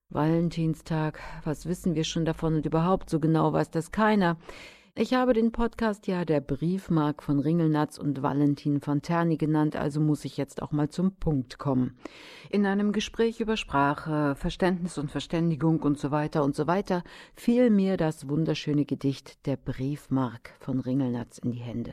Valentinstag, was wissen wir schon davon und überhaupt so genau weiß das keiner. Ich habe den Podcast ja der Briefmark von Ringelnatz und Valentin von Terni genannt, also muss ich jetzt auch mal zum Punkt kommen. In einem Gespräch über Sprache, Verständnis und Verständigung und so weiter fiel mir das wunderschöne Gedicht der Briefmark von Ringelnatz in die Hände.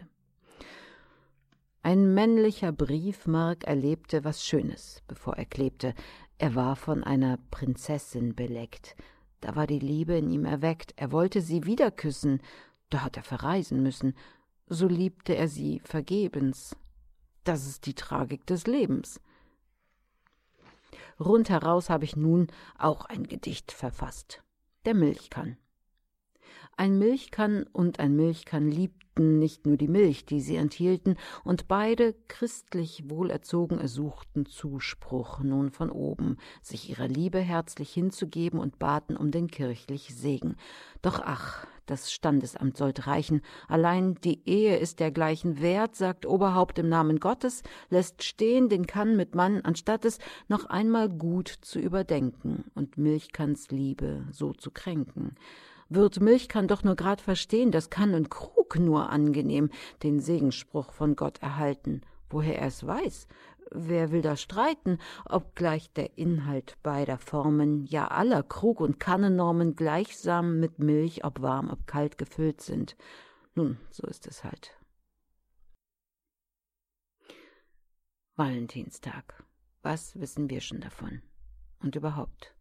Ein männlicher Briefmark erlebte was Schönes, bevor er klebte. Er war von einer Prinzessin beleckt. Da war die Liebe in ihm erweckt. Er wollte sie wieder küssen. Da hat er verreisen müssen. So liebte er sie vergebens. Das ist die Tragik des Lebens. Rundheraus habe ich nun auch ein Gedicht verfasst. Der Milchkann. Ein Milchkann und ein Milchkann liebten nicht nur die Milch, die sie enthielten, und beide, christlich wohlerzogen, ersuchten Zuspruch nun von oben, sich ihrer Liebe herzlich hinzugeben und baten um den kirchlich Segen. Doch ach, das Standesamt sollte reichen, allein die Ehe ist dergleichen wert, sagt Oberhaupt im Namen Gottes, lässt stehen den Kann mit Mann, anstatt es noch einmal gut zu überdenken und Milchkanns Liebe so zu kränken. Wird Milchkann doch nur grad verstehen, dass Kann und Krug nur angenehm den Segensspruch von Gott erhalten. Woher er's weiß? Wer will da streiten, obgleich der Inhalt beider Formen, ja aller Krug- und Kannennormen gleichsam mit Milch, ob warm, ob kalt gefüllt sind. Nun, so ist es halt. Valentinstag. Was wissen wir schon davon? Und überhaupt?